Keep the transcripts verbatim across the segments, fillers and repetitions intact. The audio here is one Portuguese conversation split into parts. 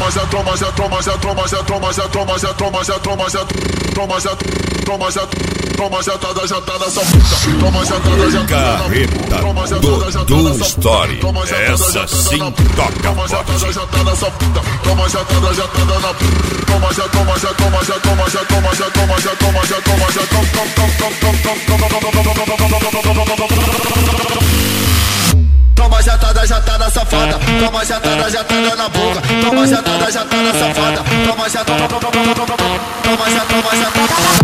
toma já toma já toma já toma já toma já toma já toma já toma já toma já toma já toma já tá já tá nessa fita, toma já tá já Carreta Dodô Story, essa sim toca forte. Já tá nessa fita, toma já tá já tá na toma já toma já toma já toma já toma já toma já toma já toma já toma toma já tá já tá na safada, toma já tá já tá na boca, toma já tá já tá na safada, toma já toma toma já toma já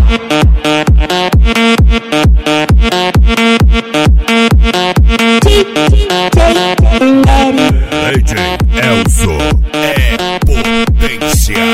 D J Elzo é potência.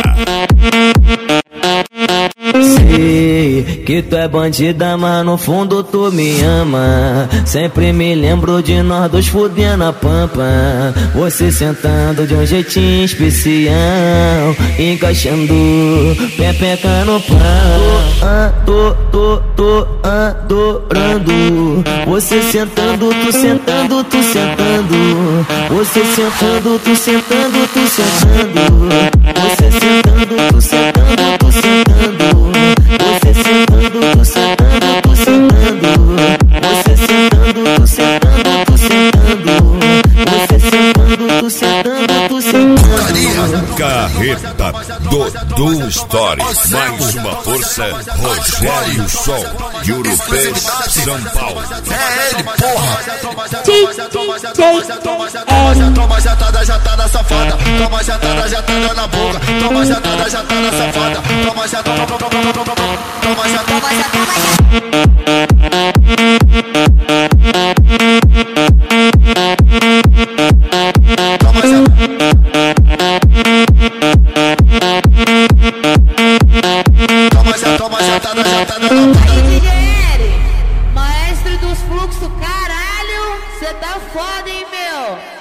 Sei que tu é bandida, mas no fundo tu me ama. Sempre me lembro de nós dois fudendo a pampa. Você sentando de um jeitinho especial, encaixando pepeca no pau. Tô, tô, tô adorando. Você sentando, tu sentando, tu sentando. Você sentando, tu sentando, tu sentando. Você sentando, tu sentando, tu sentando. Você sentando, tu sentando, tu sentando. Você sentando, tu sentando, tu sentando. Você sentando, tu sentando, tu sentando. Carreta Dodô Story, mais uma força, Rogério Sol, Urupê, São Paulo. É ele, porra! Toma já tá já tá na safada, toma já tá já tá na boca, toma já tá já tá na safada, toma já toma toma já toma já toma já tá já tá na Aí, D J L, maestro dos fluxos, caralho, cê tá foda, hein, meu?